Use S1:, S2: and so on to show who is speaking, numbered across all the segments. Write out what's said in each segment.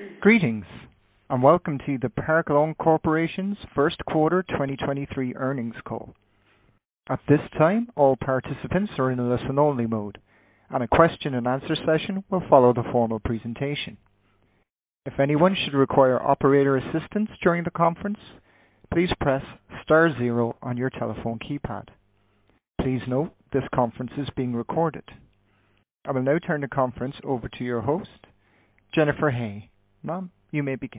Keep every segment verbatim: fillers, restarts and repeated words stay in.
S1: Greetings, and welcome to the Park Lawn Corporation's first quarter twenty twenty-three earnings call. At this time, all participants are in a listen-only mode, and a question and answer session will follow the formal presentation. If anyone should require operator assistance during the conference, please press star zero on your telephone keypad. Please note this conference is being recorded. I will now turn the conference over to your host, Jennifer Hay. Ma'am, you may begin.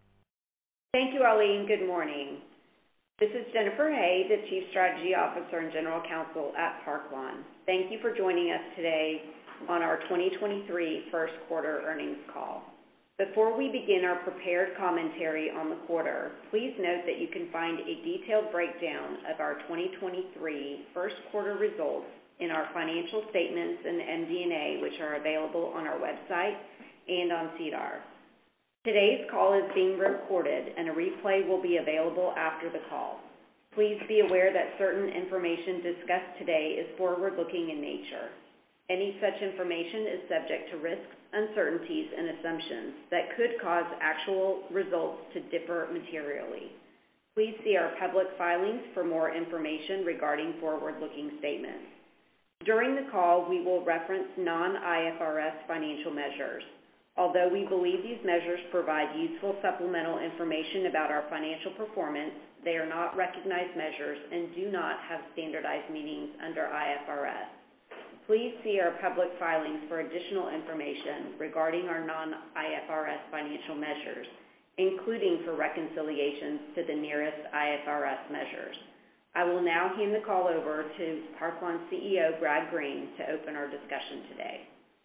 S2: Thank you, Ali, and good morning. This is Jennifer Hay, the Chief Strategy Officer and General Counsel at Park Lawn. Thank you for joining us today on our twenty twenty-three first quarter earnings call. Before we begin our prepared commentary on the quarter, please note that you can find a detailed breakdown of our twenty twenty-three first quarter results in our financial statements and M D and A, which are available on our website and on SEDAR. Today's call is being recorded and a replay will be available after the call. Please be aware that certain information discussed today is forward-looking in nature. Any such information is subject to risks, uncertainties, and assumptions that could cause actual results to differ materially. Please see our public filings for more information regarding forward-looking statements. During the call, we will reference non-I F R S financial measures. Although we believe these measures provide useful supplemental information about our financial performance, they are not recognized measures and do not have standardized meanings under I F R S. Please see our public filings for additional information regarding our non-I F R S financial measures, including for reconciliations to the nearest I F R S measures. I will now hand the call over to Park Lawn C E O Brad Green to open our discussion today.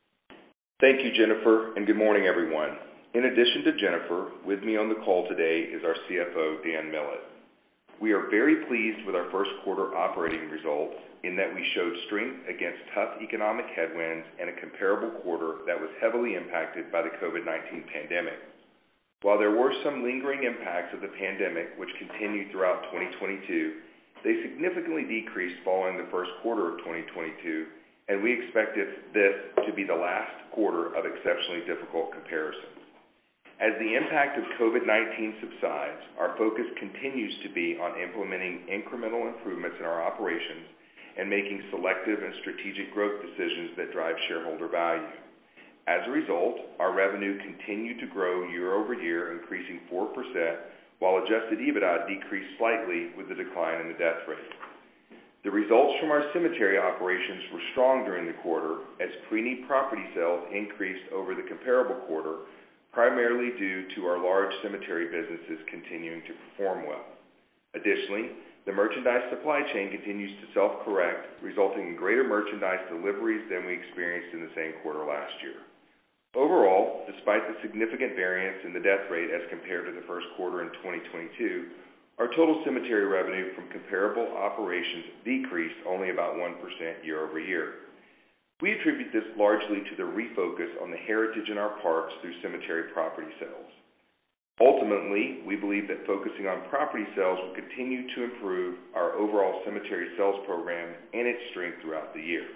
S3: Thank you, Jennifer, and good morning, everyone. In addition to Jennifer, with me on the call today is our C F O, Dan Millett. We are very pleased with our first quarter operating results in that we showed strength against tough economic headwinds and a comparable quarter that was heavily impacted by the COVID nineteen pandemic. While there were some lingering impacts of the pandemic which continued throughout twenty twenty-two, they significantly decreased following the first quarter of twenty twenty-two, and we expected this to be the last quarter of exceptionally difficult comparisons. As the impact of COVID nineteen subsides, our focus continues to be on implementing incremental improvements in our operations and making selective and strategic growth decisions that drive shareholder value. As a result, our revenue continued to grow year over year, increasing four percent, while adjusted EBITDA decreased slightly with the decline in the death rate. The results from our cemetery operations were strong during the quarter as pre-need property sales increased over the comparable quarter, primarily due to our large cemetery businesses continuing to perform well. Additionally, the merchandise supply chain continues to self-correct, resulting in greater merchandise deliveries than we experienced in the same quarter last year. Overall, despite the significant variance in the death rate as compared to the first quarter in twenty twenty-two, our total cemetery revenue from comparable operations decreased only about one percent year over year. We attribute this largely to the refocus on the heritage in our parks through cemetery property sales. Ultimately, we believe that focusing on property sales will continue to improve our overall cemetery sales program and its strength throughout the year.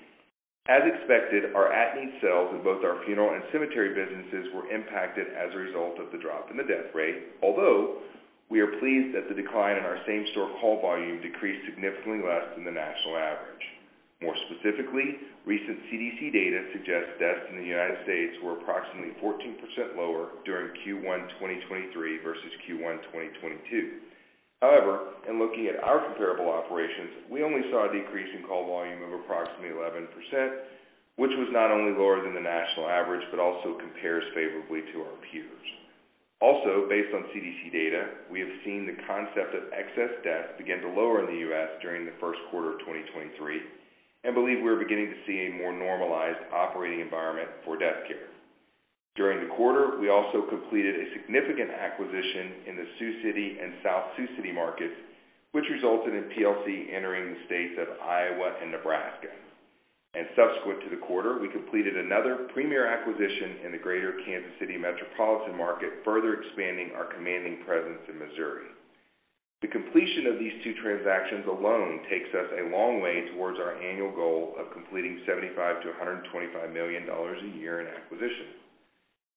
S3: As expected, our at-need sales in both our funeral and cemetery businesses were impacted as a result of the drop in the death rate, although we are pleased that the decline in our same-store call volume decreased significantly less than the national average. More specifically, recent C D C data suggests deaths in the United States were approximately fourteen percent lower during Q one twenty twenty-three versus Q one twenty twenty-two. However, in looking at our comparable operations, we only saw a decrease in call volume of approximately eleven percent, which was not only lower than the national average, but also compares favorably to our peers. Also, based on C D C data, we have seen the concept of excess deaths begin to lower in the U S during the first quarter of twenty twenty-three and believe we're beginning to see a more normalized operating environment for death care. During the quarter, we also completed a significant acquisition in the Sioux City and South Sioux City markets, which resulted in P L C entering the states of Iowa and Nebraska. And subsequent to the quarter, we completed another premier acquisition in the greater Kansas City metropolitan market, further expanding our commanding presence in Missouri. The completion of these two transactions alone takes us a long way towards our annual goal of completing seventy-five to one hundred twenty-five million dollars a year in acquisitions.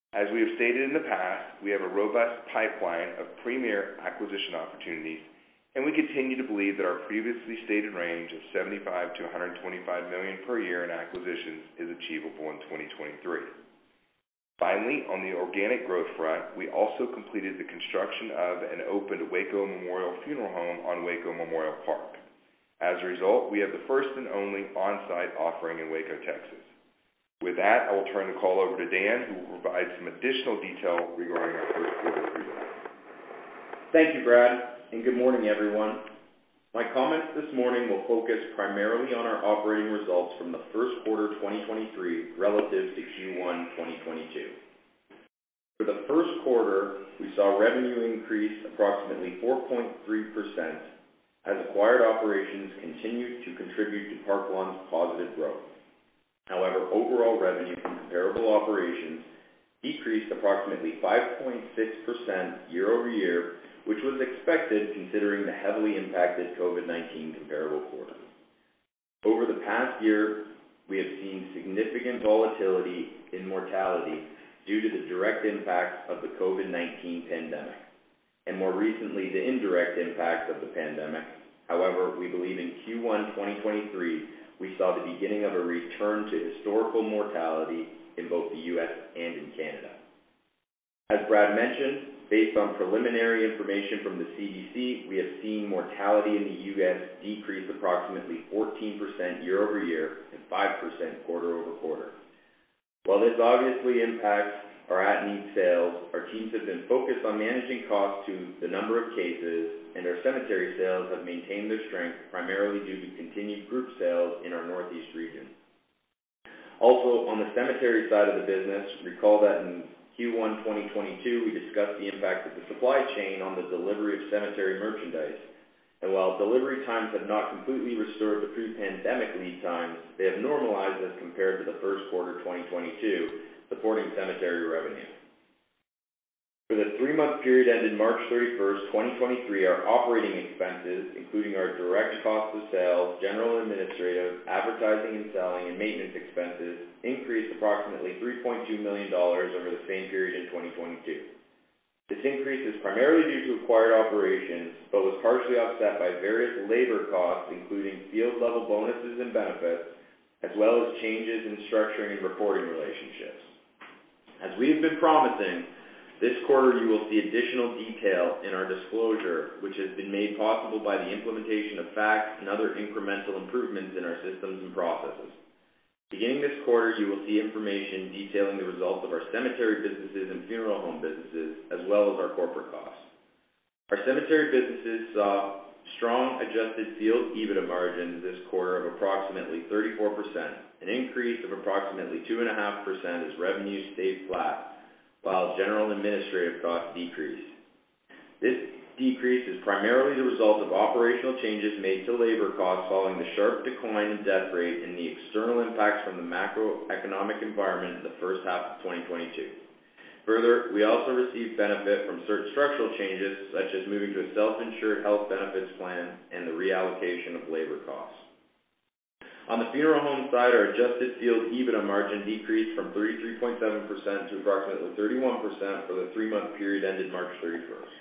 S3: As we have stated in the past, we have a robust pipeline of premier acquisition opportunities, and we continue to believe that our previously stated range of seventy-five to one hundred twenty-five million dollars per year in acquisitions is achievable in twenty twenty-three. Finally, on the organic growth front, we also completed the construction of and opened Waco Memorial Funeral Home on Waco Memorial Park. As a result, we have the first and only on-site offering in Waco, Texas. With that, I will turn the call over to Dan, who will provide some additional detail regarding our first quarter results.
S4: Thank you, Brad, and good morning, everyone. My comments this morning will focus primarily on our operating results from the first quarter twenty twenty-three relative to Q one twenty twenty-two. For the first quarter, we saw revenue increase approximately four point three percent as acquired operations continued to contribute to Park Lawn's positive growth. However, overall revenue from comparable operations decreased approximately five point six percent year over year, which was expected considering the heavily impacted COVID nineteen comparable quarter. Over the past year, we have seen significant volatility in mortality due to the direct impacts of the COVID nineteen pandemic, and more recently the indirect impacts of the pandemic. However, we believe in Q one twenty twenty-three, we saw the beginning of a return to historical mortality in both the U S and in Canada. As Brad mentioned, based on preliminary information from the C D C, we have seen mortality in the U S decrease approximately fourteen percent year over year and five percent quarter over quarter. While this obviously impacts our at-need sales, our teams have been focused on managing costs to the number of cases, and our cemetery sales have maintained their strength primarily due to continued group sales in our Northeast region. Also, on the cemetery side of the business, recall that in Q one twenty twenty-two, we discussed the impact of the supply chain on the delivery of cemetery merchandise. And while delivery times have not completely restored to pre-pandemic lead times, they have normalized as compared to the first quarter twenty twenty-two, supporting cemetery revenue. For the three-month period ended March thirty-first, twenty twenty-three, our operating expenses, including our direct cost of sales, general and administrative, advertising and selling, and maintenance expenses, increased approximately three point two million dollars over the same period in twenty twenty-two. This increase is primarily due to acquired operations, but was partially offset by various labor costs, including field-level bonuses and benefits, as well as changes in structuring and reporting relationships. As we have been promising, this quarter you will see additional detail in our disclosure, which has been made possible by the implementation of FACTS and other incremental improvements in our systems and processes. Beginning this quarter, you will see information detailing the results of our cemetery businesses and funeral home businesses, as well as our corporate costs. Our cemetery businesses saw strong adjusted field EBITDA margins this quarter of approximately thirty-four percent, an increase of approximately two point five percent as revenues stayed flat, while general and administrative costs decreased. This decrease is primarily the result of operational changes made to labor costs following the sharp decline in death rate and the external impacts from the macroeconomic environment in the first half of twenty twenty-two. Further, we also received benefit from certain structural changes, such as moving to a self-insured health benefits plan and the reallocation of labor costs. On the funeral home side, our adjusted field EBITDA margin decreased from thirty-three point seven percent to approximately thirty-one percent for the three-month period ended March thirty-first.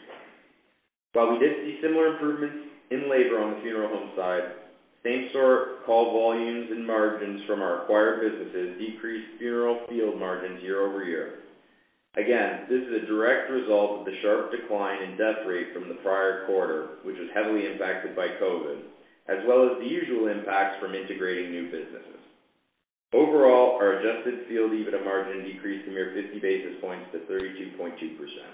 S4: While we did see similar improvements in labor on the funeral home side, same-store call volumes and margins from our acquired businesses decreased funeral field margins year over year. Again, this is a direct result of the sharp decline in death rate from the prior quarter, which was heavily impacted by COVID, as well as the usual impacts from integrating new businesses. Overall, our adjusted field EBITDA margin decreased a mere fifty basis points to thirty-two point two percent.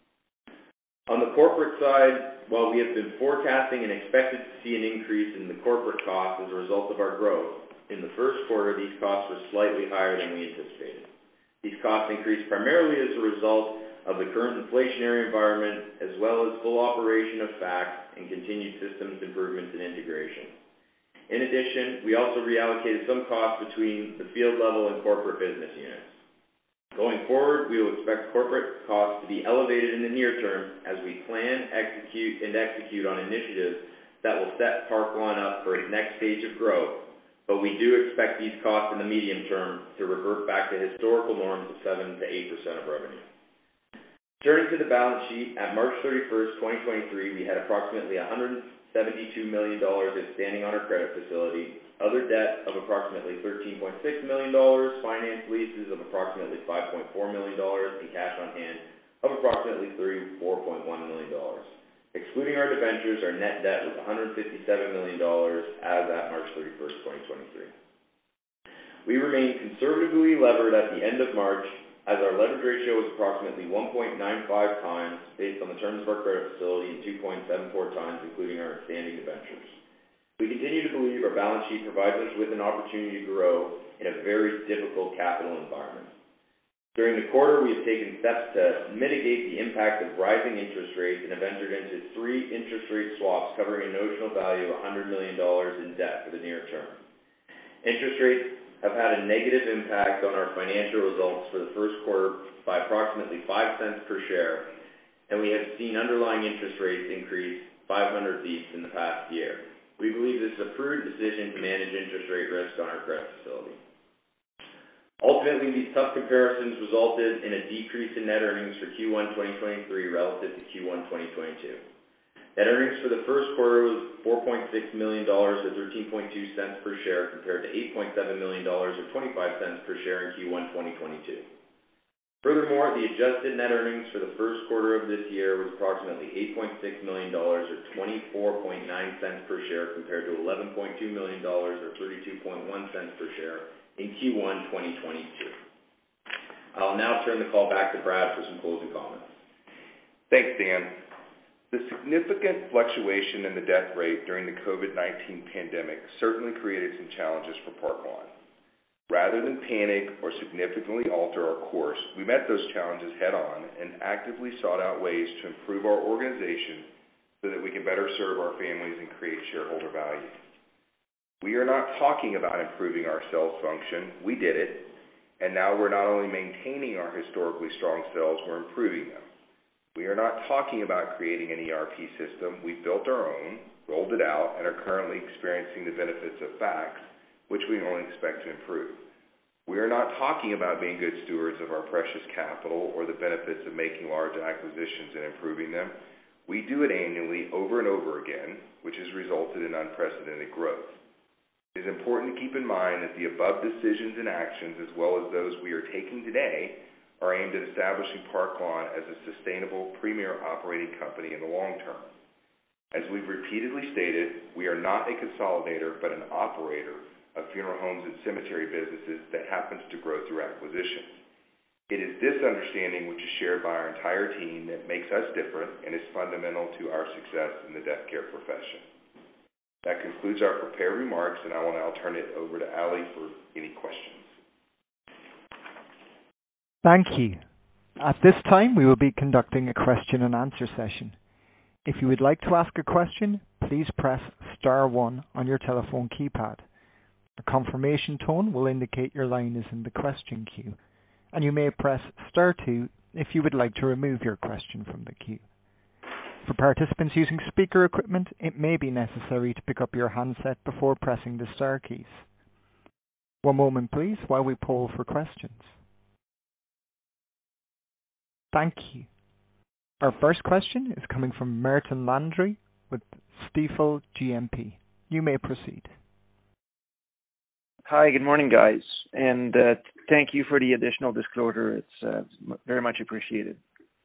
S4: On the corporate side, while we have been forecasting and expected to see an increase in the corporate costs as a result of our growth, in the first quarter these costs were slightly higher than we anticipated. These costs increased primarily as a result of the current inflationary environment, as well as full operation of FACTS and continued systems improvements and integration. In addition, we also reallocated some costs between the field level and corporate business units. Going forward, we will expect corporate costs to be elevated in the near term as we plan, execute, and execute on initiatives that will set Park Lawn up for its next stage of growth, but we do expect these costs in the medium term to revert back to historical norms of seven to eight percent of revenue. Turning to the balance sheet, at March thirty-first, twenty twenty-three, we had approximately one hundred seventy-two million dollars outstanding on our credit facility, other debt of approximately thirteen point six million dollars, finance leases of approximately five point four million dollars, and cash on hand of approximately thirty-four point one million dollars. Excluding our debentures, our net debt was one hundred fifty-seven million dollars as at March thirty-first, twenty twenty-three. We remain conservatively levered at the end of March, as our leverage ratio was approximately one point nine five times based on the terms of our credit facility and two point seven four times including our outstanding debentures. We continue to believe our balance sheet provides us with an opportunity to grow in a very difficult capital environment. During the quarter, we have taken steps to mitigate the impact of rising interest rates and have entered into three interest rate swaps covering a notional value of one hundred million dollars in debt for the near term. Interest rates have had a negative impact on our financial results for the first quarter by approximately five cents per share, and we have seen underlying interest rates increase five hundred beeps in the past year. We believe this is a prudent decision to manage interest rate risk on our credit facility. Ultimately, these tough comparisons resulted in a decrease in net earnings for Q one twenty twenty-three relative to Q one twenty twenty-two. Net earnings for the first quarter was four point six million dollars or thirteen point two cents per share compared to eight point seven million dollars or twenty-five cents per share in Q one twenty twenty-two. Furthermore, the adjusted net earnings for the first quarter of this year was approximately eight point six million dollars or twenty-four point nine cents per share compared to eleven point two million dollars or thirty-two point one cents per share in Q one twenty twenty-two. I'll now turn the call back to Brad for some closing comments.
S3: Thanks, Dan. The significant fluctuation in the death rate during the COVID nineteen pandemic certainly created some challenges for Park Lawn. Rather than panic or significantly alter our course, we met those challenges head-on and actively sought out ways to improve our organization so that we can better serve our families and create shareholder value. We are not talking about improving our sales function. We did it, and now we're not only maintaining our historically strong sales, we're improving them. We are not talking about creating an E R P system. We built our own, rolled it out, and are currently experiencing the benefits of FACTS, which we only expect to improve. We are not talking about being good stewards of our precious capital or the benefits of making large acquisitions and improving them. We do it annually over and over again, which has resulted in unprecedented growth. It is important to keep in mind that the above decisions and actions, as well as those we are taking today, are aimed at establishing Park Lawn as a sustainable, premier operating company in the long term. As we've repeatedly stated, we are not a consolidator, but an operator of funeral homes and cemetery businesses that happens to grow through acquisitions. It is this understanding which is shared by our entire team that makes us different and is fundamental to our success in the death care profession. That concludes our prepared remarks, and I will now turn it over to Ali for any questions.
S1: Thank you. At this time, we will be conducting a question and answer session. If you would like to ask a question, please press star one on your telephone keypad. A confirmation tone will indicate your line is in the question queue, and you may press star two if you would like to remove your question from the queue. For participants using speaker equipment, it may be necessary to pick up your handset before pressing the star keys. One moment please while we poll for questions. Thank you. Our first question is coming from Martin Landry with Stifel G M P. You may proceed.
S5: Hi, good morning, guys, and uh, thank you for the additional disclosure. It's uh, very much appreciated.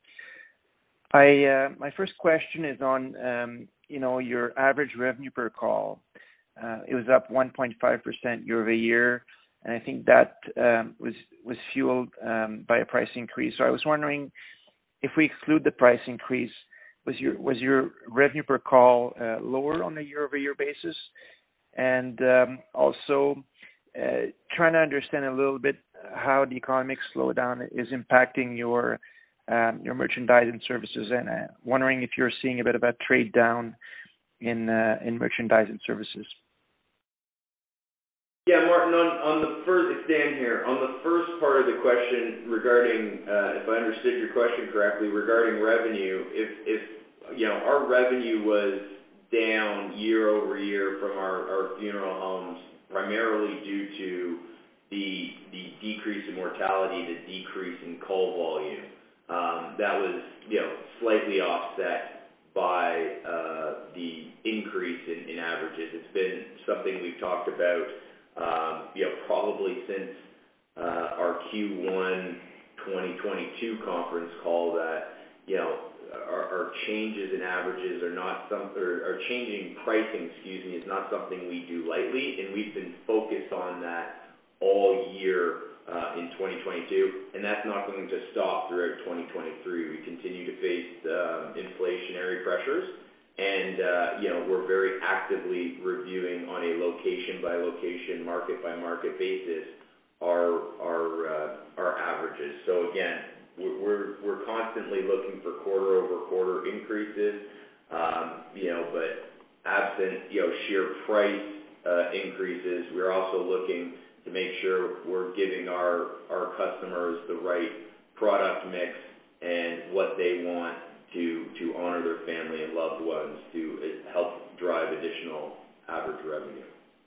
S5: I uh, my first question is on um, you know your average revenue per call. Uh, it was up one point five percent year over year, and I think that um, was was fueled um, by a price increase. So I was wondering, if we exclude the price increase, was your was your revenue per call uh, lower on a year over year basis? And um, also uh, trying to understand a little bit how the economic slowdown is impacting your um, your merchandise and services, and uh, wondering if you're seeing a bit of a trade down in uh, in merchandise and services.
S4: Yeah, Martin, on, on the first, it's Dan here. On the first part of the question regarding, uh, if I understood your question correctly, regarding revenue, if, if, you know, our revenue was down year over year from our, our funeral homes primarily due to the the decrease in mortality, the decrease in call volume. Um, that was, you know, slightly offset by uh, the increase in, in averages. It's been something we've talked about, um, you know, probably since uh, our Q one twenty twenty-two conference call that, you know, our, our changes in averages are not some, or our changing pricing, excuse me, is not something we do lightly, and we've been focused on that all year uh, in twenty twenty-two, and that's not going to stop throughout twenty twenty-three. We continue to face um, inflationary pressures, and uh, you know, we're very actively reviewing on a location by location, market by market basis our our uh, our averages. So again, we're we're constantly looking for quarter over quarter increases, um, you know, but absent, you know, sheer price uh, increases, we're also looking to make sure we're giving our, our customers the right product mix and what they want to, to honor their family and loved ones to help drive additional average revenue.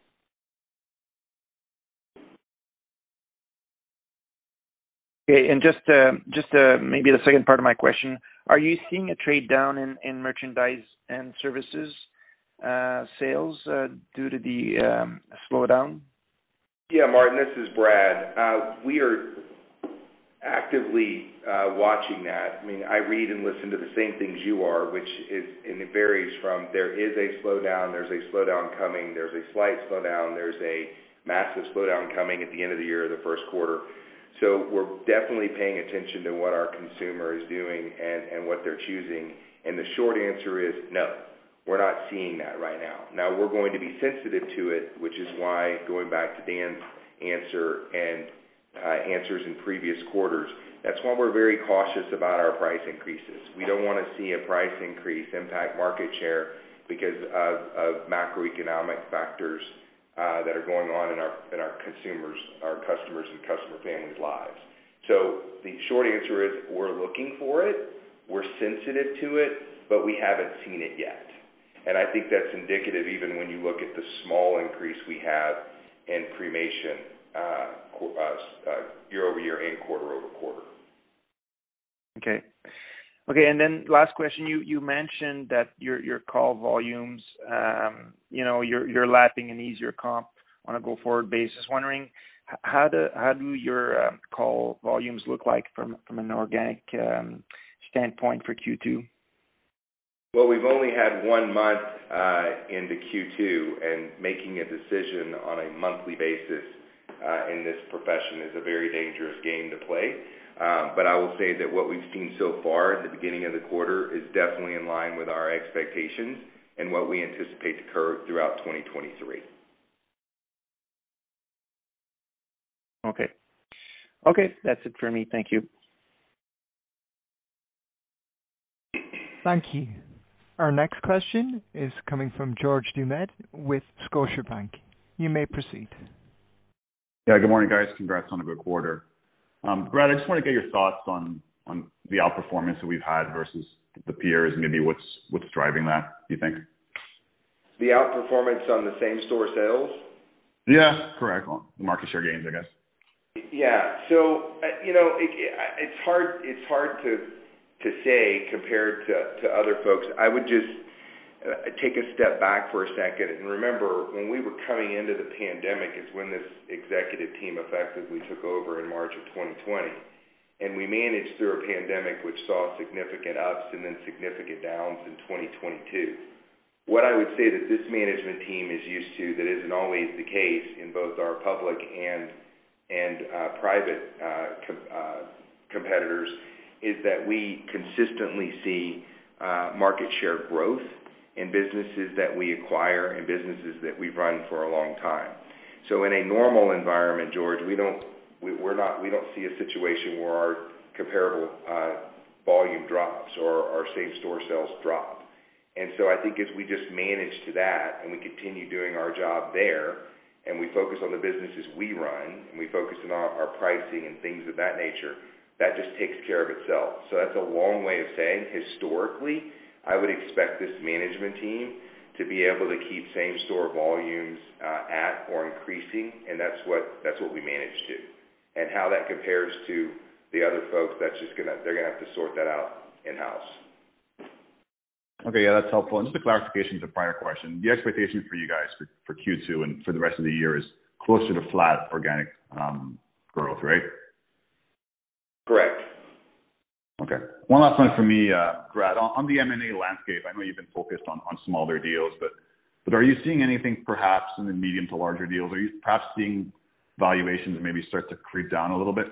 S5: Okay, and just uh, just uh, maybe the second part of my question, are you seeing a trade down in, in merchandise and services uh, sales uh, due to the um, slowdown?
S3: Yeah, Martin, this is Brad. Uh, we are actively uh, watching that. I mean, I read and listen to the same things you are, which is, and it varies from there is a slowdown, there's a slowdown coming, there's a slight slowdown, there's a massive slowdown coming at the end of the year, the first quarter. So we're definitely paying attention to what our consumer is doing and, and what they're choosing. And the short answer is no. We're not seeing that right now. Now, we're going to be sensitive to it, which is why, going back to Dan's answer and uh, answers in previous quarters, that's why we're very cautious about our price increases. We don't want to see a price increase impact market share because of, of macroeconomic factors uh, that are going on in our, in our consumers, our customers and customer families' lives. So the short answer is we're looking for it, we're sensitive to it, but we haven't seen it yet. And I think that's indicative even when you look at the small increase we have in cremation uh, uh, uh, year over year and quarter over quarter.
S5: Okay. Okay, and then last question, you, you mentioned that your your call volumes, um, you know, you're you're lapping an easier comp on a go-forward basis. Wondering how do how do your um, call volumes look like from from an organic um, standpoint for Q two?
S3: Well, we've only had one month uh, into Q two, and making a decision on a monthly basis uh, in this profession is a very dangerous game to play. Um, but I will say that what we've seen so far at the beginning of the quarter is definitely in line with our expectations and what we anticipate to occur throughout twenty twenty-three.
S5: Okay. Okay, that's it for me. Thank you.
S1: Thank you. Our next question is coming from George Doumet with Scotiabank. You may proceed.
S6: Yeah, good morning, guys. Congrats on a good quarter. Um, Brad, I just want to get your thoughts on, on the outperformance that we've had versus the peers, and maybe what's what's driving that, do you think?
S3: The outperformance on the same-store sales?
S6: Yeah, correct. Well, the market share gains, I guess.
S3: Yeah. So, uh, you know, it, it, it's hard it's hard to to say compared to, to other folks. I would just uh, take a step back for a second and remember when we were coming into the pandemic is when this executive team effectively took over in March of twenty twenty. And we managed through a pandemic which saw significant ups and then significant downs in twenty twenty-two. What I would say that this management team is used to that isn't always the case in both our public and, and uh, private uh, com- uh, competitors is that we consistently see uh, market share growth in businesses that we acquire and businesses that we've run for a long time. So in a normal environment, George, we don't we, we're not we don't see a situation where our comparable uh, volume drops or our same store sales drop. And so I think as we just manage to that and we continue doing our job there and we focus on the businesses we run and we focus on our, our pricing and things of that nature, that just takes care of itself. So that's a long way of saying historically, I would expect this management team to be able to keep same-store volumes uh, at or increasing, and that's what that's what we managed to. And how that compares to the other folks, that's just gonna they're gonna have to sort that out in-house.
S6: Okay, yeah, that's helpful. And just a clarification to the prior question, the expectation for you guys for, for Q two and for the rest of the year is closer to flat organic um, growth, right?
S3: Correct.
S6: Okay. One last one for me, uh, Brad. On, on the M and A landscape, I know you've been focused on, on smaller deals, but but are you seeing anything perhaps in the medium to larger deals? Are you perhaps seeing valuations maybe start to creep down a little bit?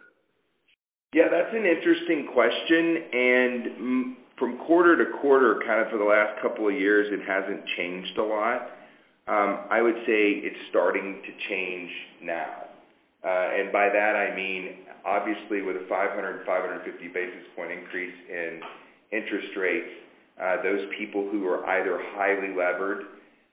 S3: Yeah, that's an interesting question, and mm, from quarter to quarter, kind of for the last couple of years, it hasn't changed a lot. Um, I would say it's starting to change now. Uh, and by that I mean, obviously with a five hundred, five hundred fifty basis point increase in interest rates, uh, those people who are either highly levered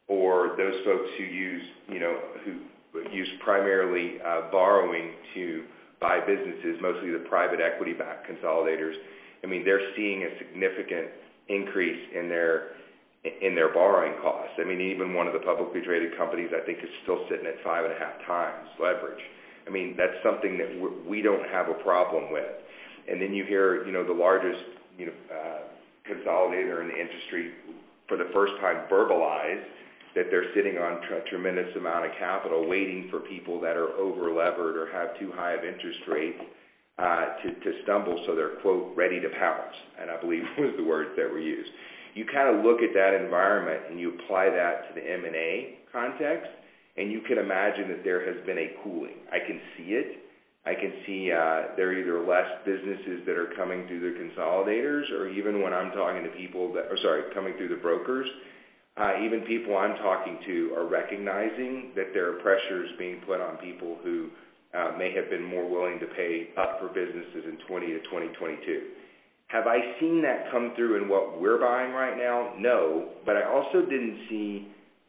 S3: or those folks who use, you know, who use primarily uh, borrowing to buy businesses, mostly the private equity-backed consolidators, I mean, they're seeing a significant increase in their in their borrowing costs. I mean, even one of the publicly traded companies, I think, is still sitting at five and a half times leverage. I mean, that's something that we're, we don't have a problem with. And then you hear, you know, the largest, you know, uh, consolidator in the industry for the first time verbalize that they're sitting on a tremendous amount of capital waiting for people that are over-levered or have too high of interest rates uh, to, to stumble, so they're, quote, ready to pounce, and I believe was the words that were used. You kind of look at that environment and you apply that to the M and A context, and you can imagine that there has been a cooling. I can see it. I can see uh, there are either less businesses that are coming through the consolidators, or even when I'm talking to people that, or sorry, coming through the brokers, Uh, even people I'm talking to are recognizing that there are pressures being put on people who uh, may have been more willing to pay up for businesses in twenty to twenty twenty-two. Have I seen that come through in what we're buying right now? No, but I also didn't see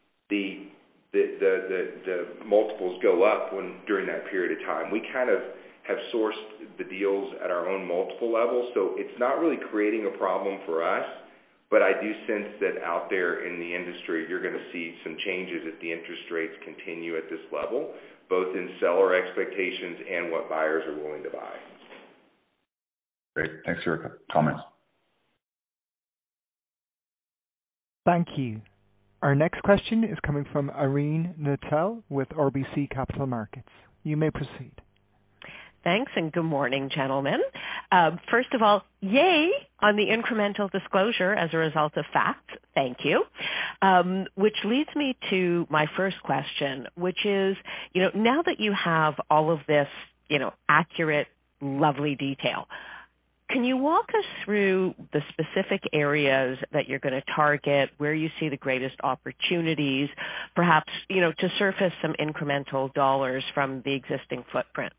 S3: the the the, the, the multiples go up when during that period of time. We kind of have sourced the deals at our own multiple level, so it's not really creating a problem for us. But I do sense that out there in the industry, you're going to see some changes if the interest rates continue at this level, both in seller expectations and what buyers are willing to buy.
S6: Great. Thanks for your comments.
S1: Thank you. Our next question is coming from Irene Nattel with R B C Capital Markets. You may proceed.
S7: Thanks, and good morning, gentlemen. Uh, first of all, yay on the incremental disclosure as a result of facts. Thank you. Um, which leads me to my first question, which is, you know, now that you have all of this, you know, accurate, lovely detail, can you walk us through the specific areas that you're going to target, where you see the greatest opportunities, perhaps, you know, to surface some incremental dollars from the existing footprint?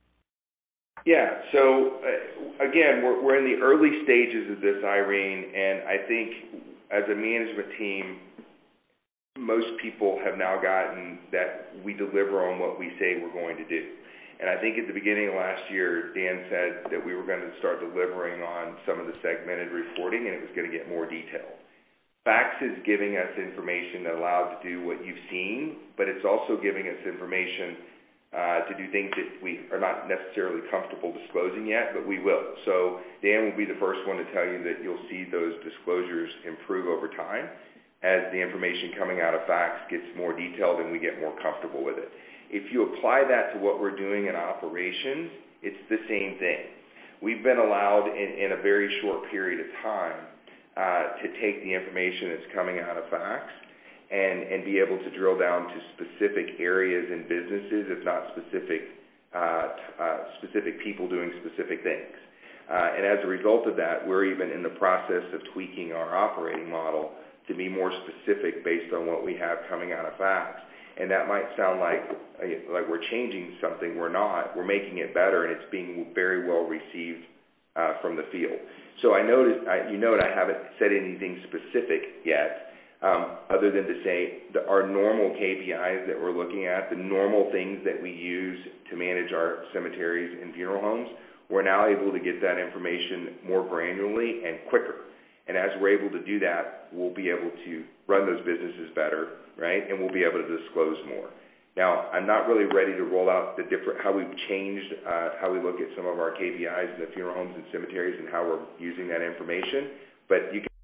S3: Yeah, so uh, again, we're, we're in the early stages of this, Irene, and I think as a management team, most people have now gotten that we deliver on what we say we're going to do. And I think at the beginning of last year, Dan said that we were going to start delivering on some of the segmented reporting, and it was going to get more detailed. Facts is giving us information that allows to do what you've seen, but it's also giving us information Uh, to do things that we are not necessarily comfortable disclosing yet, but we will. So Dan will be the first one to tell you that you'll see those disclosures improve over time as the information coming out of facts gets more detailed and we get more comfortable with it. If you apply that to what we're doing in operations, it's the same thing. We've been allowed in, in a very short period of time uh, to take the information that's coming out of facts And, and be able to drill down to specific areas and businesses, if not specific uh, uh, specific people doing specific things. Uh, and as a result of that, we're even in the process of tweaking our operating model to be more specific based on what we have coming out of facts. And that might sound like like we're changing something. We're not. We're making it better, and it's being very well received uh, from the field. So I noticed, I, you note I haven't said anything specific yet. Um, other than to say the, our normal K P Is that we're looking at, the normal things that we use to manage our cemeteries and funeral homes, we're now able to get that information more granularly and quicker. And as we're able to do that, we'll be able to run those businesses better, right? And we'll be able to disclose more. Now, I'm not really ready to roll out the different, how we've changed uh, how we look at some of our K P Is in the funeral homes and cemeteries and how we're using that information, but you can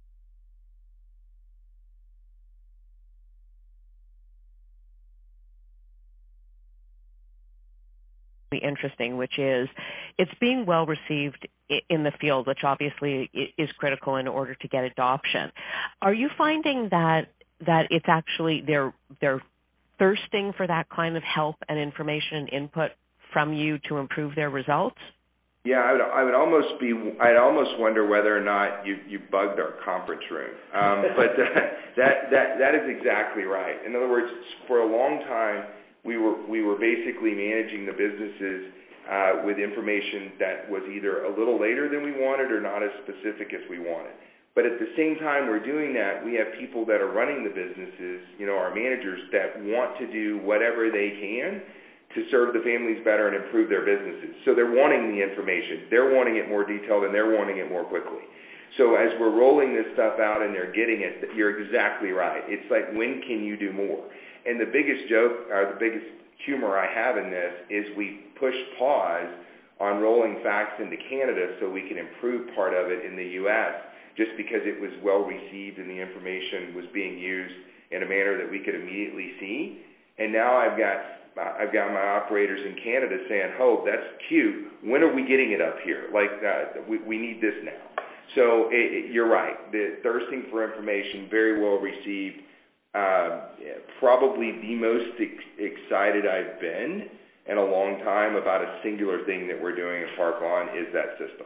S7: interesting, which is it's being well received in the field, which obviously is critical in order to get adoption. Are you finding that that it's actually they're they're thirsting for that kind of help and information and input from you to improve their results?
S3: Yeah, I would, I would almost be, I'd almost wonder whether or not you, you bugged our conference room. Um, but uh, that, that, that is exactly right. In other words, for a long time, we were, we were basically managing the businesses uh, with information that was either a little later than we wanted or not as specific as we wanted. But at the same time we're doing that, we have people that are running the businesses, you know, our managers, that want to do whatever they can to serve the families better and improve their businesses. So they're wanting the information. They're wanting it more detailed, and they're wanting it more quickly. So as we're rolling this stuff out and they're getting it, you're exactly right. It's like, when can you do more? And the biggest joke, or the biggest humor I have in this, is we pushed pause on rolling facts into Canada so we can improve part of it in the U S, just because it was well received and the information was being used in a manner that we could immediately see. And now I've got I've got my operators in Canada saying, "Oh, that's cute. When are we getting it up here? Like, uh, we, we need this now." So it, it, you're right. The thirsting for information, very well received. Uh, probably the most ex- excited I've been in a long time about a singular thing that we're doing at Park Lawn is that system.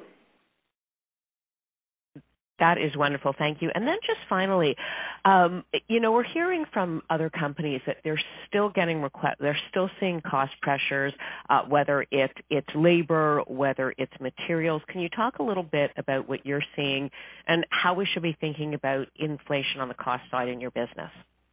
S7: That is wonderful. Thank you. And then just finally, um, you know, we're hearing from other companies that they're still getting request, they're still seeing cost pressures, uh, whether it, it's labor, whether it's materials. Can you talk a little bit about what you're seeing and how we should be thinking about inflation on the cost side in your business?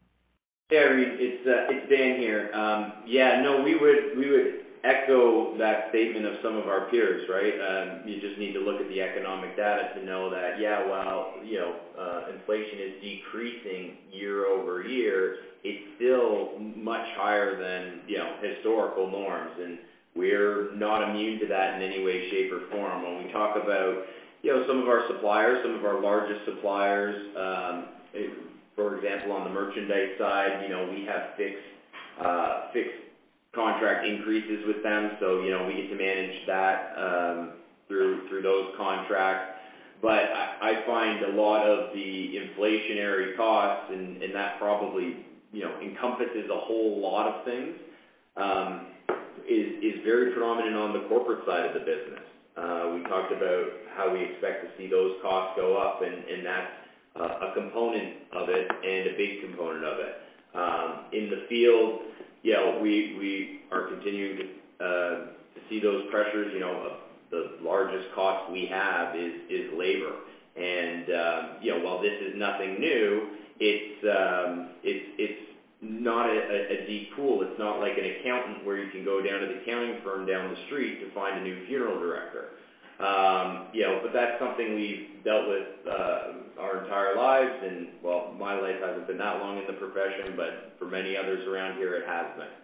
S4: Yeah, Reed, it's uh, it's Dan here. Um, yeah, no, we would we would echo that statement of some of our peers, right? Um, you just need to look at the economic data to know that, yeah, while, you know, uh, inflation is decreasing year over year, it's still much higher than, you know, historical norms, and we're not immune to that in any way, shape, or form. When we talk about, you know, some of our suppliers, some of our largest suppliers, um, it, for example, on the merchandise side, you know, we have fixed, uh, fixed contract increases with them, so, you know, we get to manage that um, through through those contracts. But I, I find a lot of the inflationary costs, and, and that probably, you know, encompasses a whole lot of things, um, is, is very predominant on the corporate side of the business. Uh, we talked about how we expect to see those costs go up, and, and that's uh, a component of it and a big component of it. Um, in the field, you know, we, we are continuing to, uh, to see those pressures. You know, uh, the largest cost we have is, is labor. And, um, you know, while this is nothing new, it's, um, it's, it's not a, a deep pool. It's not like an accountant where you can go down to the accounting firm down the street to find a new funeral director. Um, you know, but that's something we've dealt with uh, our entire lives, and, well, my life hasn't been that long in the profession, but for many others around here it has been.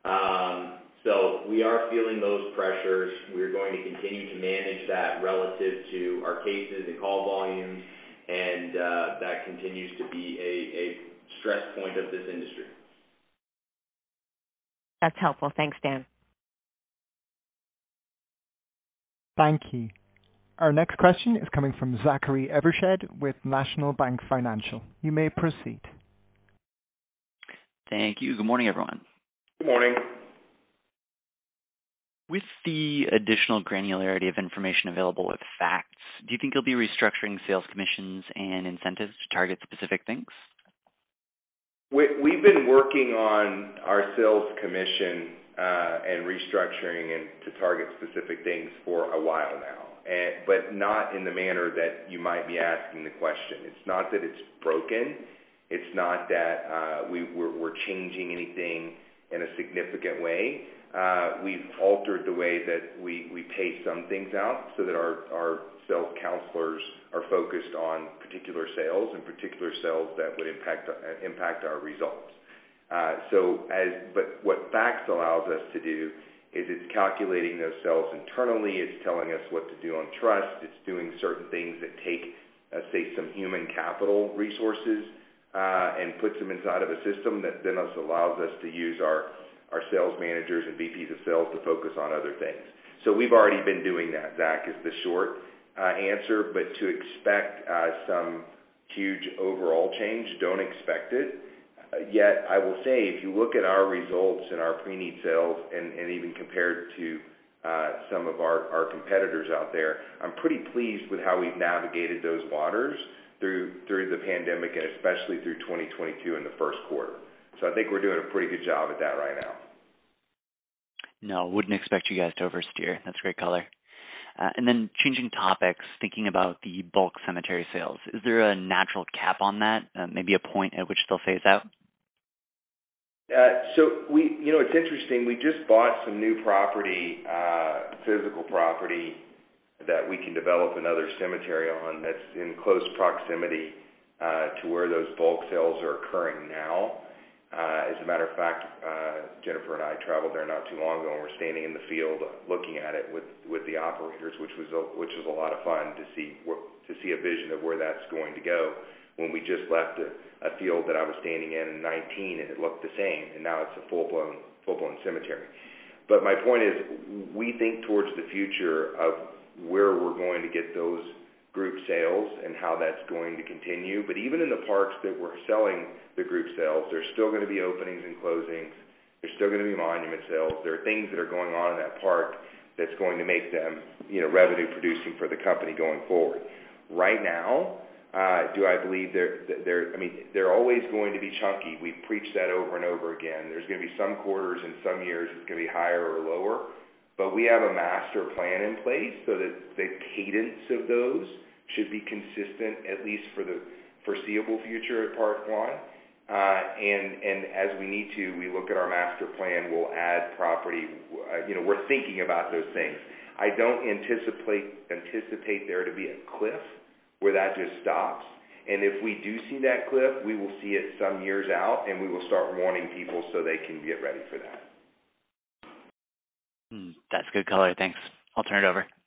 S4: Um, so we are feeling those pressures. We're going to continue to manage that relative to our cases and call volumes, and uh, that continues to be a, a stress point of this industry.
S7: That's helpful. Thanks, Dan.
S1: Thank you. Our next question is coming from Zachary Evershed with National Bank Financial. You may proceed.
S8: Thank you. Good morning, everyone.
S3: Good morning.
S8: With the additional granularity of information available with facts, do you think you'll be restructuring sales commissions and incentives to target specific things?
S3: We, we've been working on our sales commission uh, and restructuring and to target specific things for a while now. And, but not in the manner that you might be asking the question. It's not that it's broken. It's not that uh, we, we're, we're changing anything in a significant way. Uh, we've altered the way that we, we pay some things out so that our, our sales counselors are focused on particular sales and particular sales that would impact impact our results. Uh, so, as but what FACTS allows us to do is it's calculating those sales internally. It's telling us what to do on trust. It's doing certain things that take, uh, say, some human capital resources uh, and puts them inside of a system that then allows us to use our our sales managers and V Ps of sales to focus on other things. So we've already been doing that, Zach, is the short uh, answer, but to expect uh, some huge overall change, don't expect it. Uh, yet, I will say, if you look at our results and our pre-need sales, and, and even compared to uh, some of our, our competitors out there, I'm pretty pleased with how we've navigated those waters through through the pandemic, and especially through twenty twenty-two in the first quarter. So I think we're doing a pretty good job at that right now.
S8: No, wouldn't expect you guys to oversteer. That's great color. Uh, and then changing topics, thinking about the bulk cemetery sales, is there a natural cap on that, uh, maybe a point at which they'll phase out?
S3: Uh, so we, you know, it's interesting. We just bought some new property, uh, physical property that we can develop another cemetery on that's in close proximity uh, to where those bulk sales are occurring now. Uh, as a matter of fact, uh, Jennifer and I traveled there not too long ago, and we're standing in the field looking at it with, with the operators, which was a, which was a lot of fun to see to see a vision of where that's going to go. When we just left a, a field that I was standing in in nineteen, and it looked the same, and now it's a full blown full blown cemetery. But my point is, we think towards the future of where we're going to get those group sales and how that's going to continue. But even in the parks that we're selling the group sales, there's still going to be openings and closings. There's still going to be monument sales. There are things that are going on in that park that's going to make them, you know, revenue producing for the company going forward. Right now, uh, do I believe they're, they're, I mean, they're always going to be chunky. We've preached that over and over again. There's going to be some quarters and some years it's going to be higher or lower, but we have a master plan in place so that the cadence of those should be consistent, at least for the foreseeable future at Park Lawn. Uh, and, and as we need to, we look at our master plan, we'll add property. Uh, you know, we're thinking about those things. I don't anticipate, anticipate there to be a cliff where that just stops. And if we do see that cliff, we will see it some years out, and we will start warning people so they can get ready for that.
S8: Mm, that's good color. Thanks. I'll turn it over.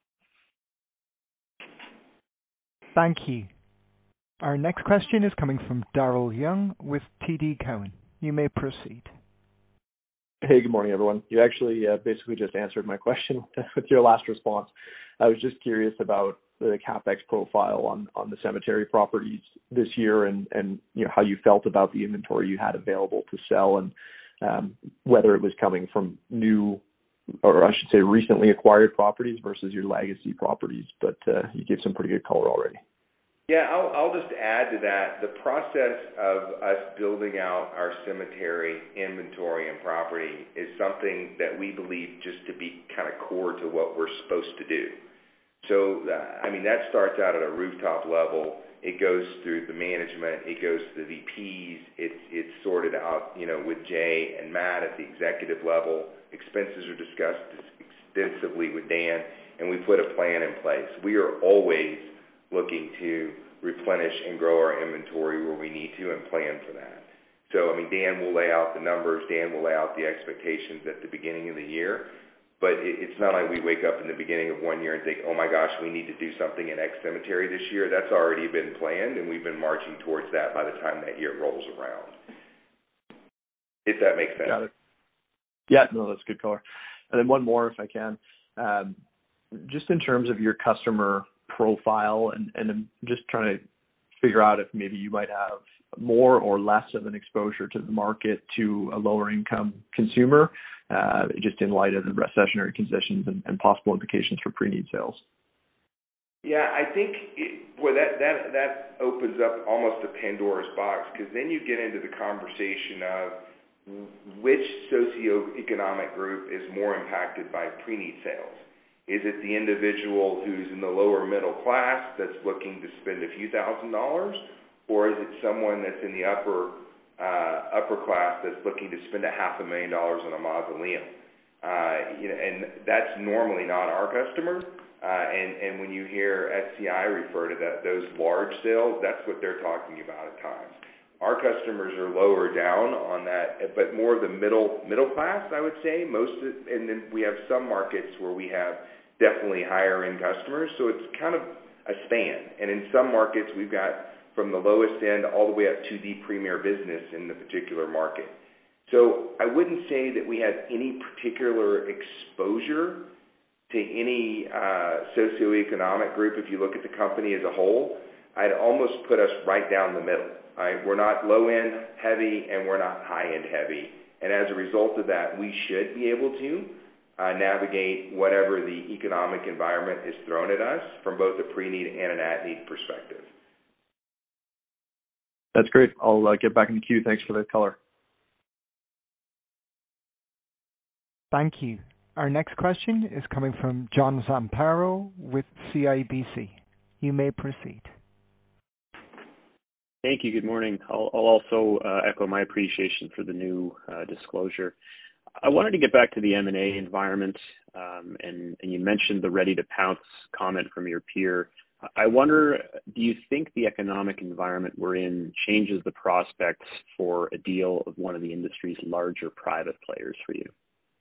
S1: Thank you. Our next question is coming from Daryl Young with T D Cowen. You may proceed.
S9: Hey, good morning, everyone. You actually uh, basically just answered my question with your last response. I was just curious about the CapEx profile on, on the cemetery properties this year, and, and you know how you felt about the inventory you had available to sell, and um, whether it was coming from new, or I should say recently acquired properties versus your legacy properties, but uh, you gave some pretty good color already.
S3: Yeah, I'll, I'll just add to that. The process of us building out our cemetery inventory and property is something that we believe just to be kind of core to what we're supposed to do. So, uh, I mean, that starts out at a rooftop level. It goes through the management. It goes to the V Ps. It's, it's sorted out, you know, with Jay and Matt at the executive level. Expenses are discussed extensively with Dan, and we put a plan in place. We are always looking to replenish and grow our inventory where we need to and plan for that. So, I mean, Dan will lay out the numbers. Dan will lay out the expectations at the beginning of the year. But it, it's not like we wake up in the beginning of one year and think, oh, my gosh, we need to do something in X cemetery this year. That's already been planned, and we've been marching towards that by the time that year rolls around, if that makes sense.
S9: Got it. Yeah, no, that's good color. And then one more, if I can. Um, just in terms of your customer profile, and, and I'm just trying to figure out if maybe you might have more or less of an exposure to the market to a lower income consumer, uh, just in light of the recessionary conditions and, and possible implications for pre-need sales.
S3: Yeah, I think it, boy, that, that, that opens up almost a Pandora's box, because then you get into the conversation of which socioeconomic group is more impacted by pre-need sales. Is it the individual who's in the lower middle class that's looking to spend a few thousand dollars, or is it someone that's in the upper uh, upper class that's looking to spend a half a million dollars on a mausoleum? Uh, you know, and that's normally not our customer. Uh, and, and when you hear S C I refer to that, those large sales, that's what they're talking about at times. Our customers are lower down on that, but more of the middle middle class, I would say. Most, of, and then we have some markets where we have definitely higher end customers, so it's kind of a span. And in some markets, we've got from the lowest end all the way up to the premier business in the particular market. So I wouldn't say that we have any particular exposure to any uh, socioeconomic group. If you look at the company as a whole, I'd almost put us right down the middle. Right? We're not low-end heavy and we're not high-end heavy. And as a result of that, we should be able to uh, navigate whatever the economic environment is thrown at us from both a pre-need and an at-need perspective.
S9: That's great. I'll uh, get back in the queue. Thanks for the color.
S1: Thank you. Our next question is coming from John Zamparo with C I B C. You may proceed.
S10: Thank you. Good morning. I'll, I'll also uh, echo my appreciation for the new uh, disclosure. I wanted to get back to the M and A environment, um, and, and you mentioned the ready-to-pounce comment from your peer. I wonder, do you think the economic environment we're in changes the prospects for a deal of one of the industry's larger private players for you?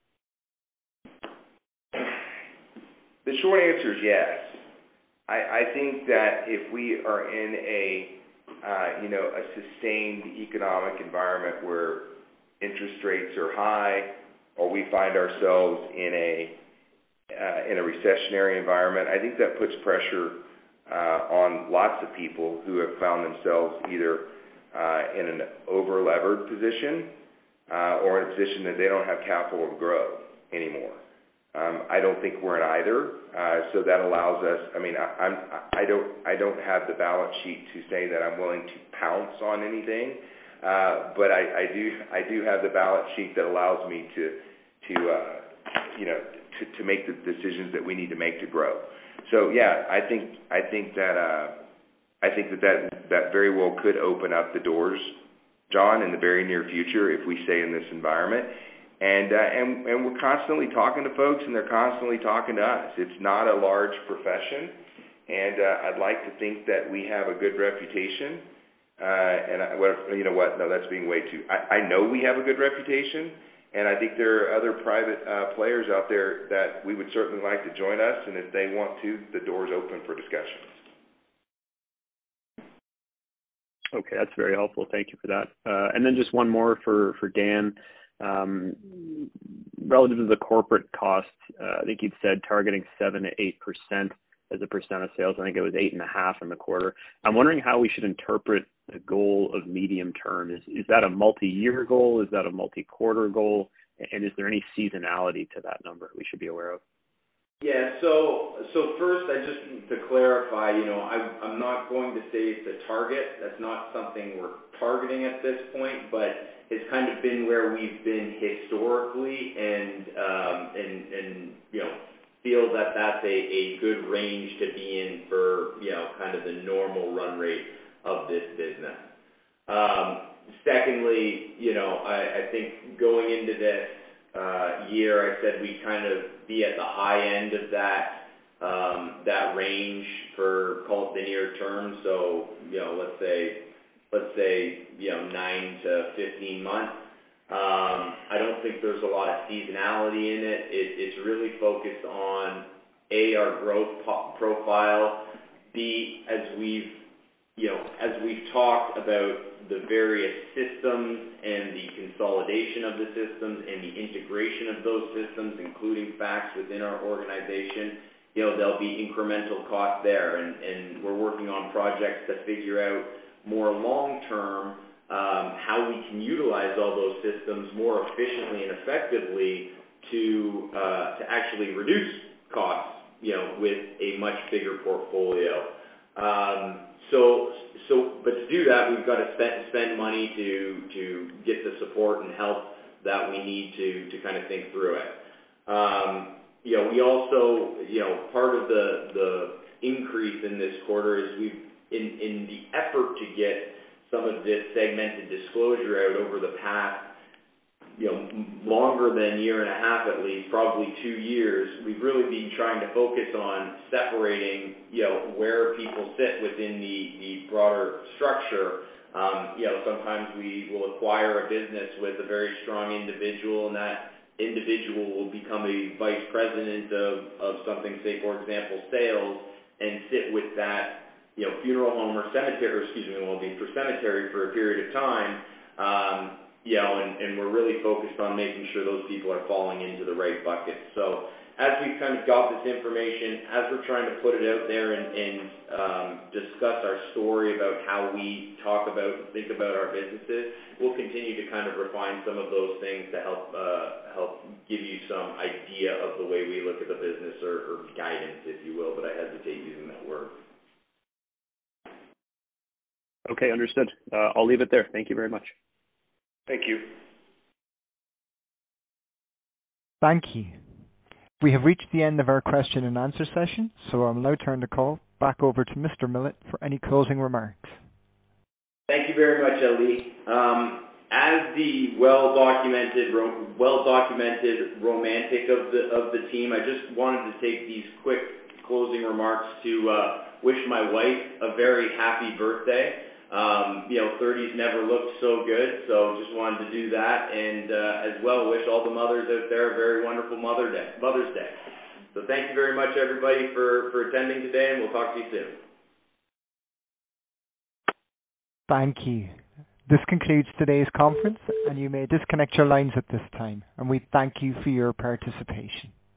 S3: The short answer is yes. I, I think that if we are in a Uh, you know, a sustained economic environment where interest rates are high, or we find ourselves in a uh, in a recessionary environment, I think that puts pressure uh, on lots of people who have found themselves either uh, in an over-levered position uh, or in a position that they don't have capital to grow anymore. Um, I don't think we're in either, uh, so that allows us. I mean, I, I'm, I don't, I don't have the balance sheet to say that I'm willing to pounce on anything, uh, but I, I do, I do have the balance sheet that allows me to, to, uh, you know, to, to make the decisions that we need to make to grow. So yeah, I think, I think that, uh, I think that that, that very well could open up the doors, John, in the very near future if we stay in this environment. And, uh, and and we're constantly talking to folks, and they're constantly talking to us. It's not a large profession, and uh, I'd like to think that we have a good reputation. Uh, and I, what, you know what? No, that's being way too. I, I know we have a good reputation, and I think there are other private uh, players out there that we would certainly like to join us. And if they want to, the door's open for discussions.
S10: Okay, that's very helpful. Thank you for that. Uh, and then just one more for for Dan. Um, relative to the corporate cost, uh, I think you'd said targeting seven to eight percent as a percent of sales. I think it was eight and a half in the quarter. I'm wondering how we should interpret the goal of medium term. Is is that a multi-year goal? Is that a multi-quarter goal? And is there any seasonality to that number we should be aware of?
S4: Yeah, so so first, I just need to clarify, you know, I, I'm not going to say it's a target. That's not something we're targeting at this point, but it's kind of been where we've been historically, and um, and and you know, feel that that's a, a good range to be in for, you know, kind of the normal run rate of this business. Um, secondly, you know, I, I think going into this uh, year, I said we'd kind of be at the high end of that um, that range for, call it the near term. So, you know, let's say. let's say, you know, nine to fifteen months. Um, I don't think there's a lot of seasonality in it. it it's really focused on, A, our growth po- profile, B, as we've, you know, as we've talked about the various systems and the consolidation of the systems and the integration of those systems, including FaCTS within our organization, you know, there'll be incremental costs there. And, and we're working on projects to figure out more long-term, um, how we can utilize all those systems more efficiently and effectively to uh, to actually reduce costs, you know, with a much bigger portfolio. Um, so, so, but to do that, we've got to spend, spend money to to get the support and help that we need to to kind of think through it. Um, you know, we also, you know, part of the the increase in this quarter is we've In, in the effort to get some of this segmented disclosure out over the past you know, longer than a year and a half at least, probably two years, we've really been trying to focus on separating, you know, where people sit within the, the broader structure. Um, you know, sometimes we will acquire a business with a very strong individual, and that individual will become a vice president of, of something, say, for example, sales, and sit with that, you know, funeral home or cemetery, excuse me, will be for cemetery for a period of time. Um, you know, and, and we're really focused on making sure those people are falling into the right bucket. So as we've kind of got this information, as we're trying to put it out there and, and um, discuss our story about how we talk about and think about our businesses, we'll continue to kind of refine some of those things to help uh, help give you some idea of the way we look at the business, or, or guidance, if you will, but I hesitate using that word.
S10: Okay, understood. Uh, I'll leave it there. Thank you very much.
S3: Thank you.
S1: Thank you. We have reached the end of our question and answer session, so I'll now turn the call back over to Mister Millett for any closing remarks.
S4: Thank you very much, Ali. Um, as the well-documented, ro- well-documented romantic of the of the team, I just wanted to take these quick closing remarks to uh, wish my wife a very happy birthday. Um, you know, thirties never looked so good, so just wanted to do that, and uh, as well wish all the mothers out there a very wonderful Mother Day, Mother's Day. So thank you very much, everybody, for, for attending today, and we'll talk to you soon.
S1: Thank you. This concludes today's conference, and you may disconnect your lines at this time, and we thank you for your participation.